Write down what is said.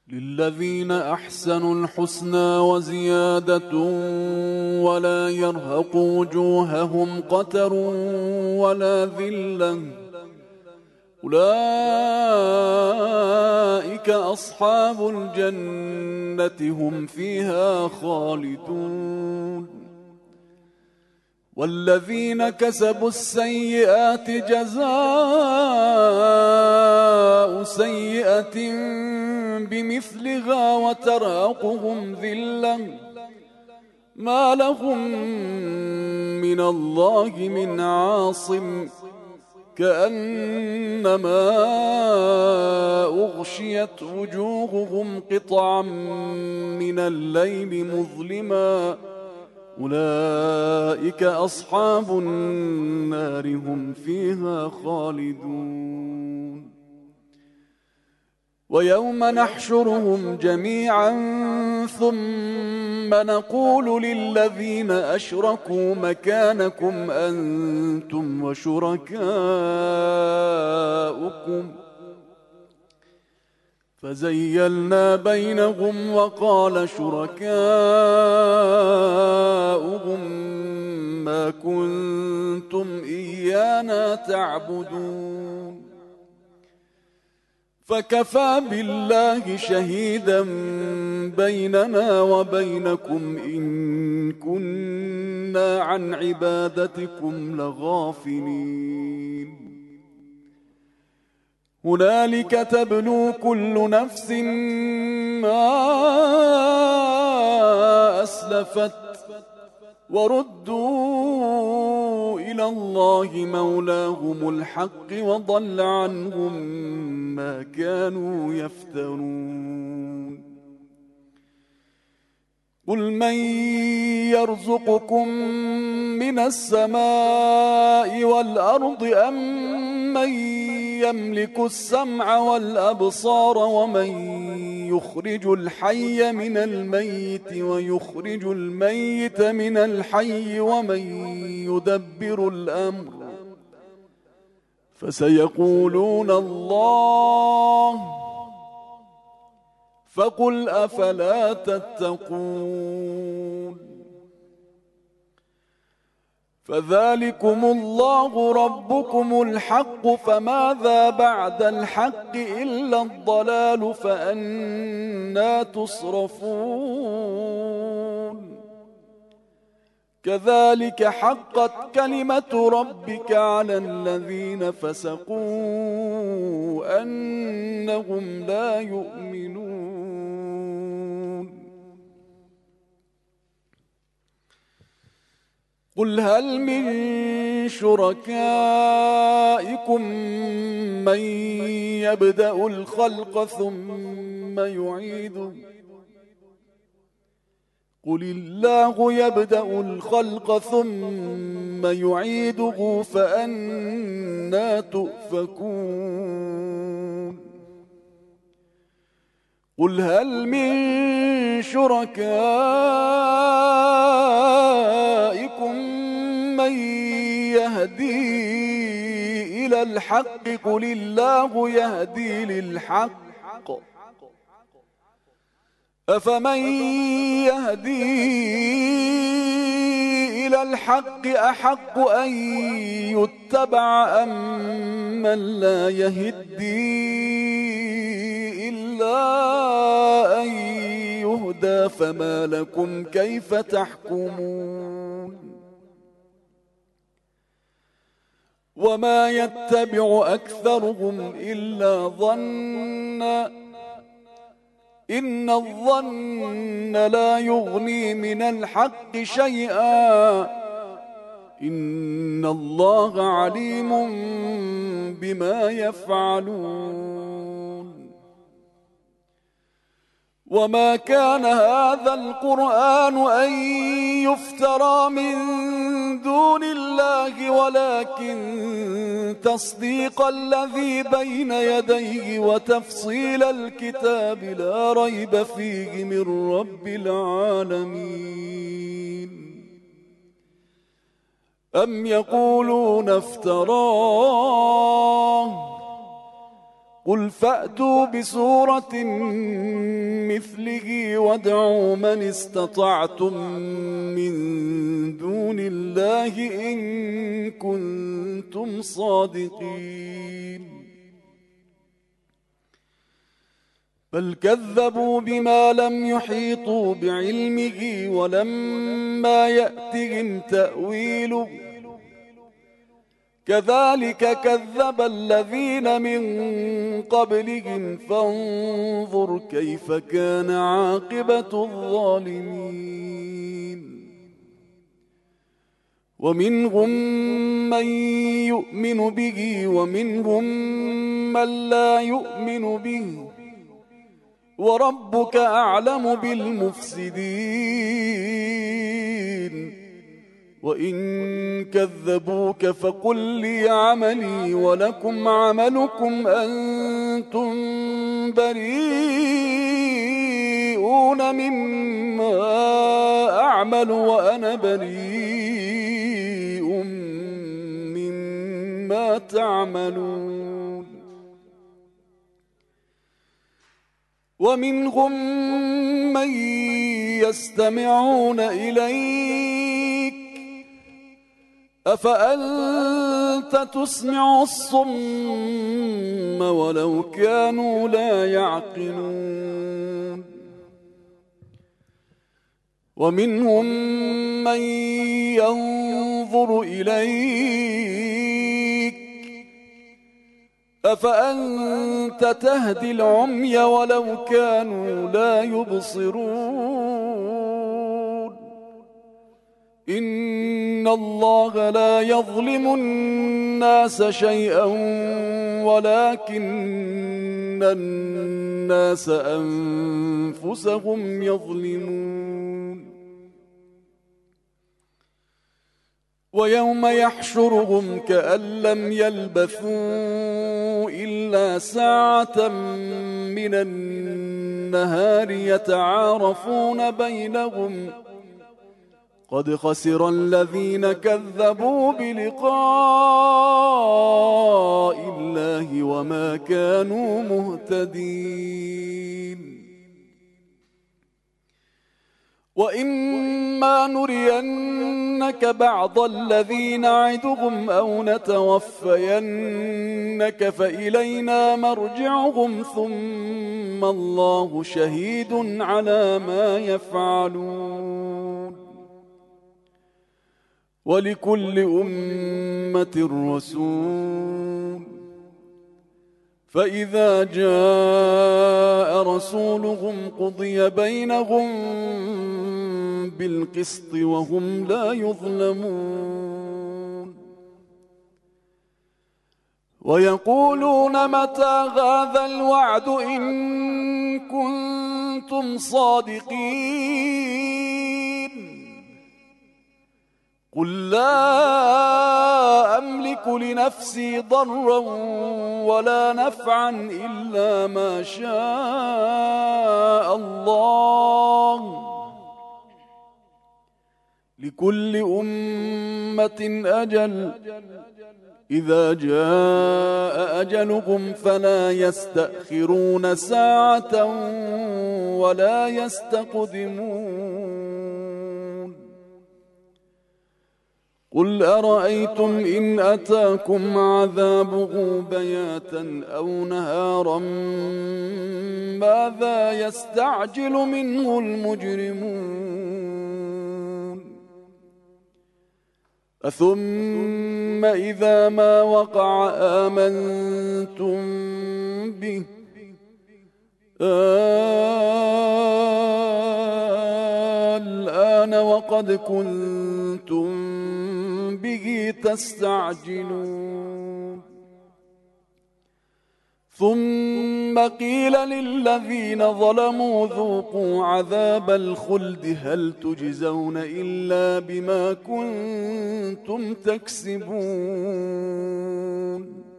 للذين أحسنوا الحسنى وزيادة ولا يرهق وجوههم قتر ولا ذلة أولئك أصحاب الجنة هم فيها خالدون. والذين كسبوا السيئات جزاء سيئة بمثلها وترهقهم ذلة ما لهم من الله من عاصم كأنما أغشيت وجوههم قطعا من الليل مظلما أولئك أصحاب النار هم فيها خالدون. ويوم نحشرهم جميعا ثم نقول للذين أشركوا مكانكم أنتم وشركاؤكم فزيلنا بينهم وقال شركاؤهم ما كنتم إيانا تعبدون فكفى بالله شهيدا بيننا وبينكم إن كنا عن عبادتكم لغافلين. هنالك تبلو كل نفس ما أسلفت وردوا إلى الله مولاهم الحق وضل عنهم ما كانوا يفترون. قل من يرزقكم من السماء والأرض أم من يملك السمع والأبصار ومن يخرج الحي من الميت ويخرج الميت من الحي ومن يدبر الأمر فسيقولون الله فقل أفلا تتقون. فذلكم الله ربكم الحق فماذا بعد الحق إلا الضلال فأنى تصرفون. كذلك حقت كلمة ربك على الذين فسقوا أنهم لا يؤمنون. قل هل من شركائكم من يبدأ الخلق ثم يعيده قل الله يبدأ الخلق ثم يعيده فأنى تؤفكون. قل هل من شركائكم من يهدي إلى الحق قل الله يهدي للحق أفمن يهدي إلى الحق أحق أن يتبع أم من لا يهدي إلا أن يهدى فما لكم كيف تحكمون. وما يتبع أكثرهم إلا ظنا إن الظن لا يغني من الحق شيئا إن الله عليم بما يفعلون. وما كان هذا القرآن أن يفترى من دون الله ولكن تصديق الذي بين يديه وتفصيل الكتاب لا ريب فيه من رب العالمين. أم يقولون افتراه قل فأتوا بسورة مثله وادعوا من استطعتم من دون الله إن كنتم صادقين بل كذبوا بما لم يحيطوا بعلمه ولما يأتهم تأويله كذلك كذب الذين من قبلهم فانظر كيف كان عاقبة الظالمين ومنهم من يؤمن به ومنهم من لا يؤمن به وربك أعلم بالمفسدين وإن كذبوك فقل لي عملي ولكم عملكم أنتم بريئون مما أعمل وأنا بريء مما تعملون ومنهم من يستمعون إليك أفأنت تسمع الصم ولو كانوا لا يعقلون ومنهم من ينظر إليك أفأنت تهدي العمي ولو كانوا لا يبصرون إن الله لا يظلم الناس شيئا ولكن الناس أنفسهم يظلمون ويوم يحشرهم كأن لم يلبثوا إلا ساعة من النهار يتعارفون بينهم قد خسر الذين كذبوا بلقاء الله وما كانوا مهتدين وإما نرينك بعض الذي نعدهم أو نتوفينك فإلينا مرجعهم ثم الله شهيد على ما يفعلون ولكل أمة رسول فإذا جاء رسولهم قضي بينهم بالقسط وهم لا يظلمون ويقولون متى هذا الوعد إن كنتم صادقين قل لا أملك لنفسي ضرا ولا نفعا إلا ما شاء الله لكل أمة أجل إذا جاء أجلهم فلا يستأخرون ساعة ولا يستقدمون قل أرأيتم إن أتاكم عذابه بياتا أو نهارا ماذا يستعجل منه المجرمون أثم إذا ما وقع آمنتم به الآن وقد كنتم به تستعجلون ثم قيل للذين ظلموا ذوقوا عذاب الخلد هل تجزون إلا بما كنتم تكسبون